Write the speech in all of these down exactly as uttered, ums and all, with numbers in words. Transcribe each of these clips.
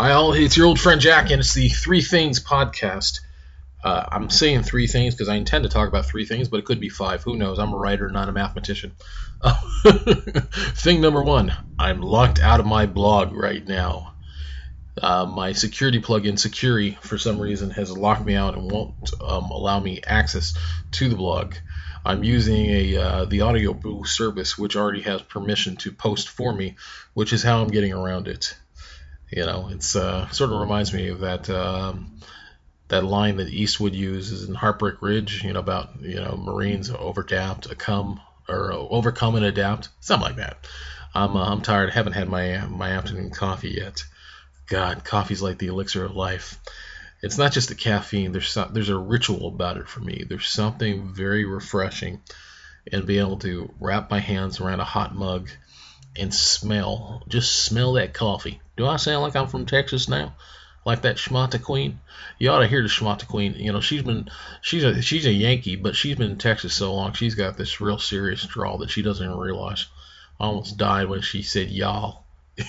Hi all, it's your old friend Jack, and it's the Three Things podcast. Uh, I'm saying three things because I intend to talk about three things, but it could be five. Who knows? I'm a writer, not a mathematician. Uh, thing number one, I'm locked out of my blog right now. Uh, my security plugin, Securi, for some reason has locked me out and won't um, allow me access to the blog. I'm using a uh, the Audio Boost service, which already has permission to post for me, which is how I'm getting around it. You know, it's uh, sort of reminds me of that um, that line that Eastwood uses in Heartbreak Ridge. You know, about you know Marines overadapt, come or overcome and adapt, something like that. I'm uh, I'm tired. I haven't had my my afternoon coffee yet. God, coffee's like the elixir of life. It's not just the caffeine. There's some, there's a ritual about it for me. There's something very refreshing in being able to wrap my hands around a hot mug and smell, just smell that coffee. Do I sound like I'm from Texas now? Like that Schmata Queen? You ought to hear the Schmata Queen. You know, she's been, she's a, she's a Yankee, but she's been in Texas so long, she's got this real serious drawl that she doesn't even realize. I almost died when she said y'all.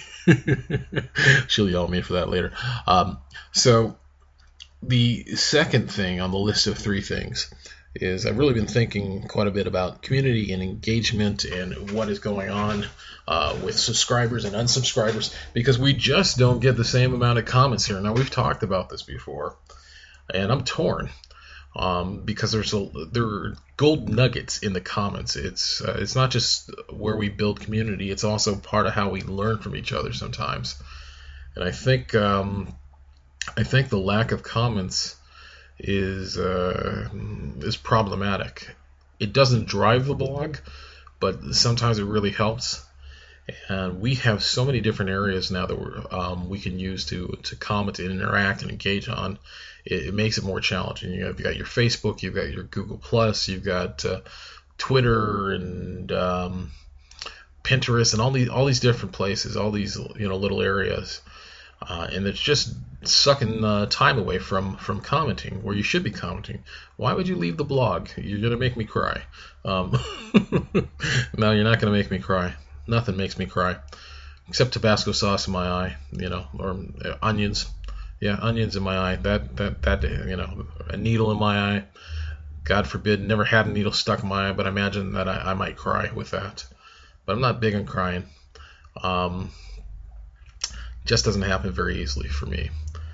She'll yell at me for that later. Um, so, the second thing on the list of three things is I've really been thinking quite a bit about community and engagement and what is going on uh, with subscribers and unsubscribers, because we just don't get the same amount of comments here. Now, we've talked about this before, and I'm torn um, because there's a there are gold nuggets in the comments. It's uh, it's not just where we build community; it's also part of how we learn from each other sometimes. And I think um, I think the lack of comments is uh, is problematic. It doesn't drive the blog, but sometimes it really helps. And we have so many different areas now that we're, um, we can use to to comment and interact and engage on. It, it makes it more challenging. You know, you've got your Facebook, you've got your Google Plus, you've got uh, Twitter and um, Pinterest, and all these all these different places, all these you know little areas. Uh, and it's just sucking uh, time away from, from commenting, where you should be commenting. Why would you leave the blog? You're going to make me cry. Um, no, you're not going to make me cry. Nothing makes me cry, except Tabasco sauce in my eye, you know, or uh, onions. Yeah, onions in my eye. That, that, that, you know, a needle in my eye. God forbid, never had a needle stuck in my eye, but I imagine that I, I might cry with that. But I'm not big on crying. Um... Just doesn't happen very easily for me.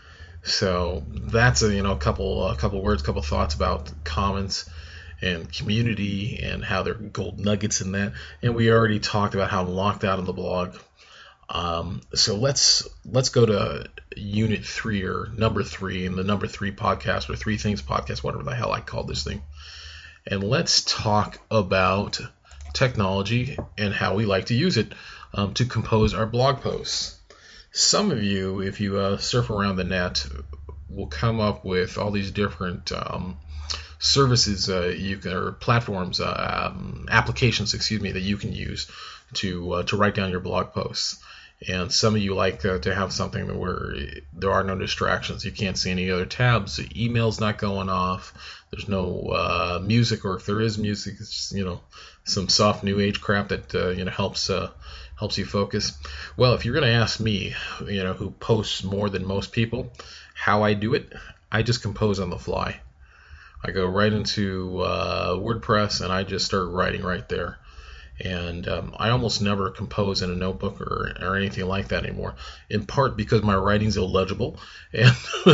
So that's a you know a couple a couple words, couple thoughts about comments and community and how they're gold nuggets in that. And we already talked about how I'm locked out of the blog. Um, so let's let's go to unit three or number three in the number three podcast or three things podcast, whatever the hell I call this thing. And let's talk about technology and how we like to use it um, to compose our blog posts. Some of you, if you uh, surf around the net, will come up with all these different um, services uh, you can, or platforms, uh, um, applications, excuse me, that you can use to uh, to write down your blog posts. And some of you like uh, to have something where there are no distractions. You can't see any other tabs. The email's not going off. There's no uh, music, or if there is music, it's just, you know some soft new age crap that uh, you know helps. Uh, helps you focus. Well, if you're going to ask me, you know, who posts more than most people, how I do it, I just compose on the fly. I go right into uh, WordPress and I just start writing right there. And um, I almost never compose in a notebook or, or anything like that anymore, in part because my writing's illegible and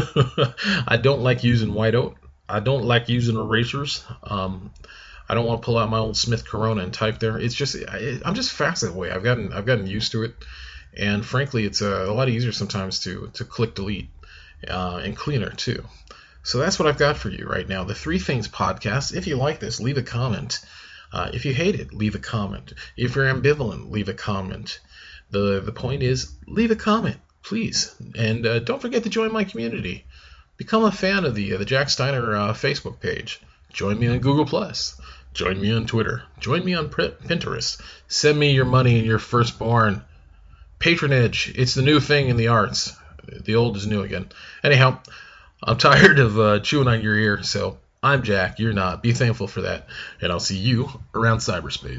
I don't like using whiteout. I don't like using erasers. Um, I don't want to pull out my old Smith Corona and type there. It's just I, I'm just fast that way. I've gotten I've gotten used to it, and frankly, it's a, a lot easier sometimes to to click delete uh, and cleaner too. So that's what I've got for you right now. The Three Things podcast. If you like this, leave a comment. Uh, if you hate it, leave a comment. If you're ambivalent, leave a comment. the The point is, leave a comment, please, and uh, don't forget to join my community. Become a fan of the uh, the Jack Steiner uh, Facebook page. Join me on Google Plus. Join me on Twitter. Join me on Pinterest. Send me your money and your firstborn. Patronage. It's the new thing in the arts. The old is new again. Anyhow, I'm tired of uh, chewing on your ear, so I'm Jack. You're not. Be thankful for that. And I'll see you around cyberspace.